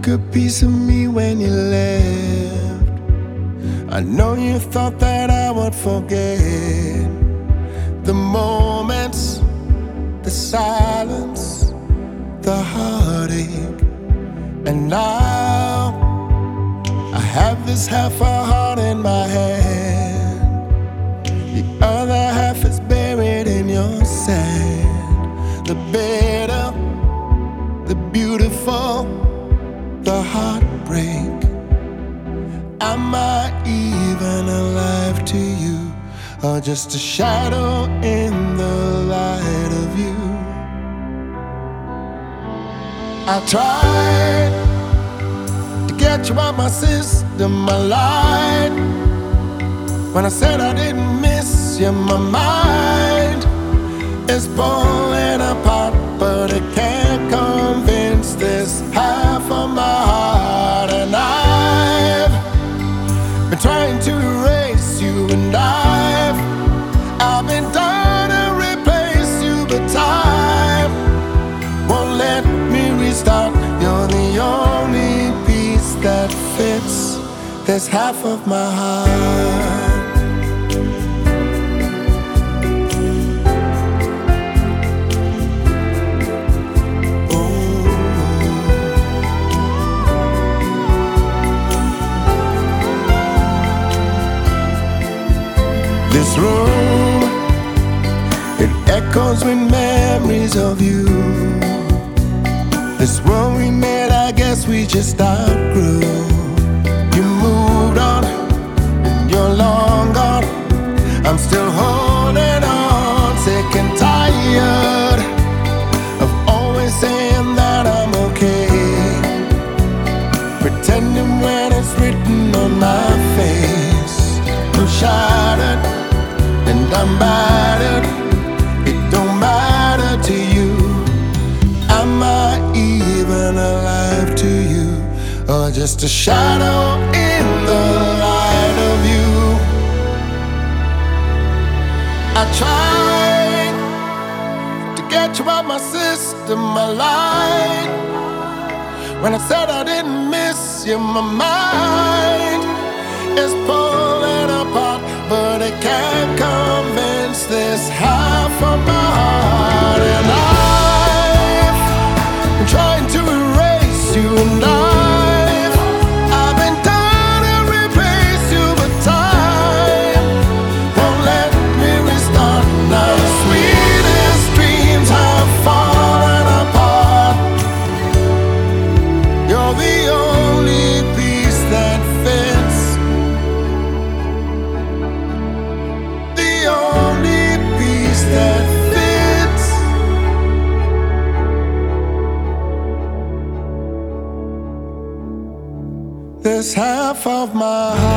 took a piece of me when you left. I know you thought that I would forget the moments, the silence, the heartache. And now I have this half a heart in my hand. The other half is buried in your sand. The bitter, the beautiful, the heartbreak. Am I even alive to you, or just a shadow in the light of you? I tried to get you out my system, I lied when I said I didn't miss you. My mind is falling apart, but it can't convince this half of my heart. And I've been trying to erase you, and I've been trying to replace you, but time won't let me restart. You're the only piece that fits this half of my heart. This room, it echoes with memories of you. This world we made, I guess we just outgrew. You moved on, and you're long gone. I'm still holding on, sick and tired of always saying that I'm okay, pretending when it's written on my face. I'm shattered and I'm battered. It don't matter to you. Am I even alive to you, or just a shadow in the light of you? I tried to get you out my system, I lied when I said I didn't miss you. My mind is pulling apart, but it can't convince this half of my heart. And I've been trying to erase you, and I've been trying to replace you, but time won't let me restart. Now the sweetest dreams have fallen apart. You're the only piece that fits, the only piece that fits. This half of my heart.